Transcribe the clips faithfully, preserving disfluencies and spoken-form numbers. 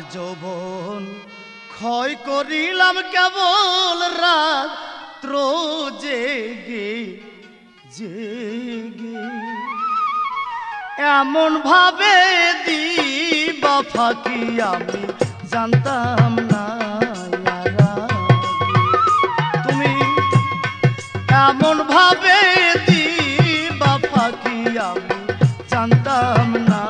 যৌবন ক্ষয় করিলাম কেবল রাত্র জেগে জেগে, এমন ভাবে দিবা ফাঁকি আমি জানতাম না। তুমি এমন ভাবে দিবা ফাঁকি আমি জানতাম না।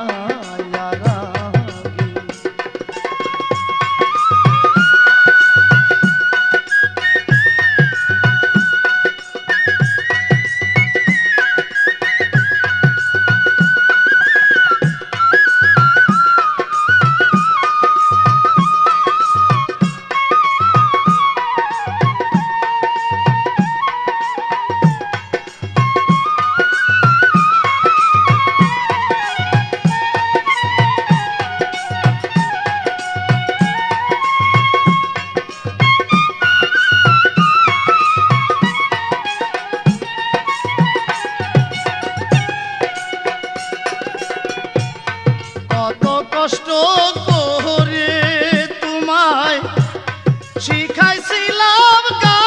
কষ্ট করে তোমায় শিখাইছিলাম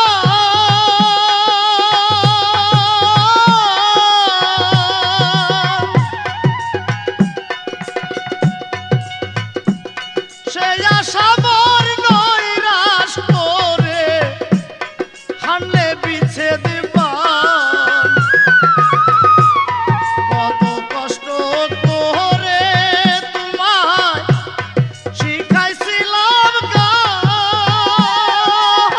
সে আশা মোর নৈরাশ করে হানলে বিচ্ছেদ পান। কত কষ্ট করে তোমায় শিখাইছিলাম গান,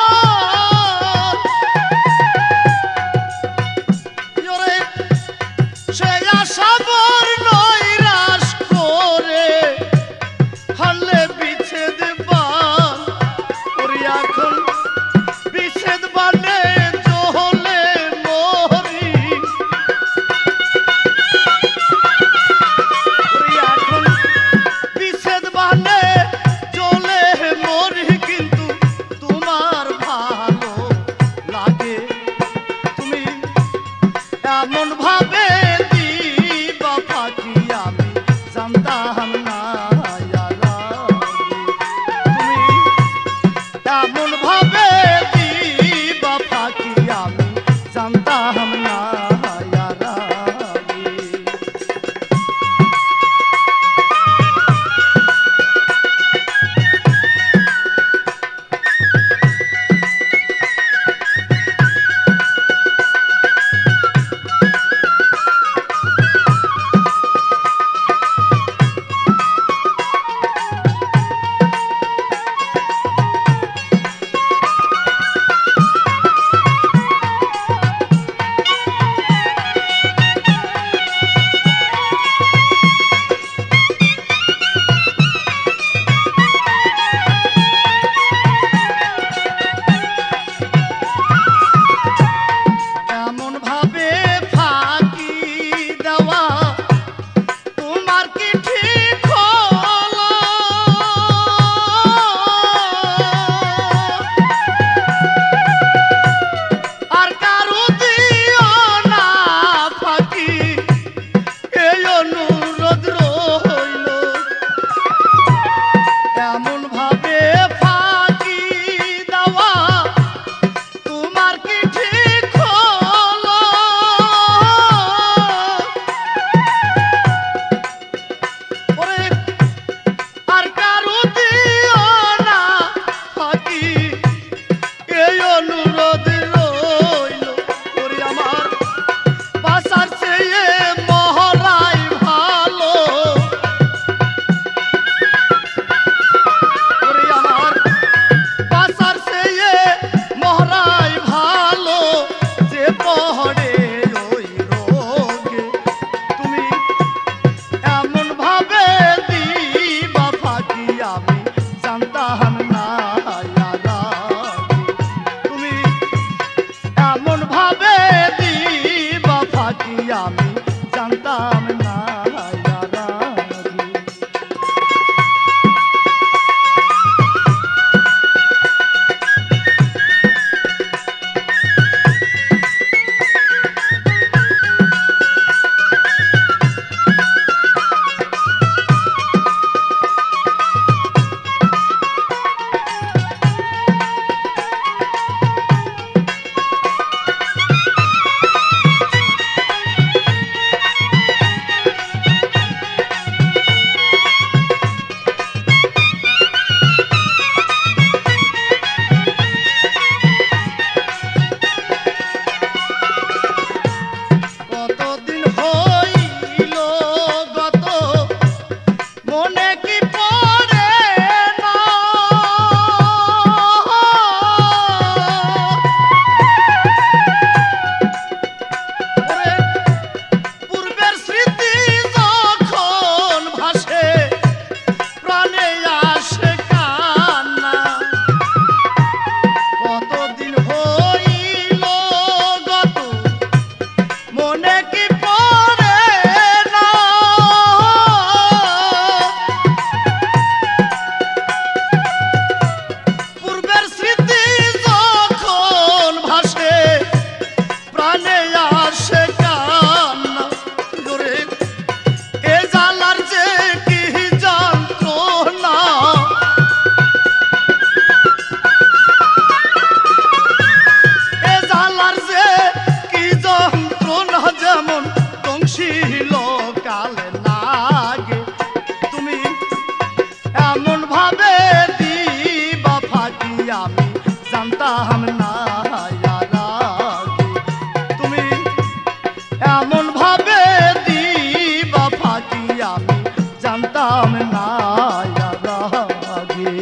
জানতাম না আর আগে তুমি এমন ভাবে দিবা ফাঁকি আমি জানতাম না আর আগে।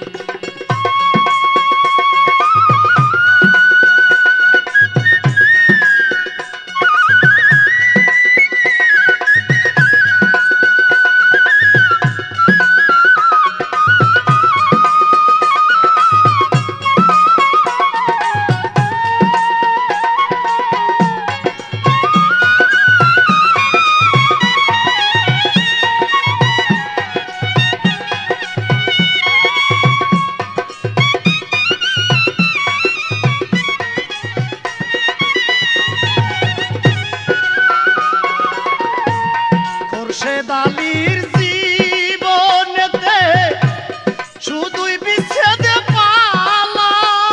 খোরশেদ আলীর জীবনেতে শুধুই বিচ্ছেদে পালা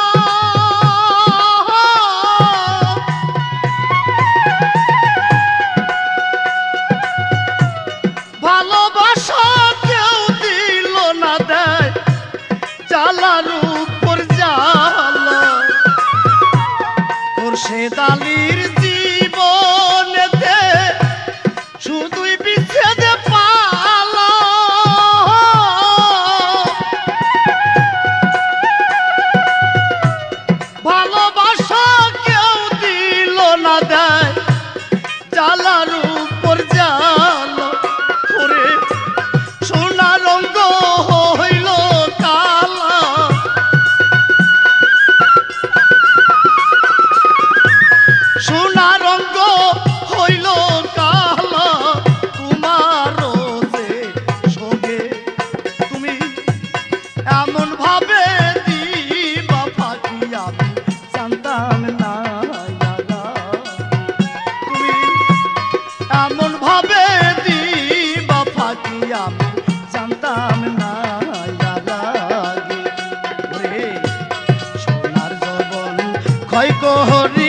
ভালোবাসা কেউ দিল না দেয় জ্বালার উপর জ্বালা। খোরশেদ আলীর জীবনেতে শুধুই বিচ্ছেদে পালা ভালোবাসা কেউ দিল না দেয় জ্বালার উপর জ্বালা। ওরে সোনা রঙ্গ হইল কালা সোনা রঙ্গ হইল কালা তোমারও যে সঙ্গে তুমি এমন ভাবে দিবা ফাঁকি আমি জানতাম না তুমি এমন ভাবে দিবা ফাঁকি আমি জানতাম না আগে। ওরে সোনার যৌবন ক্ষয় করে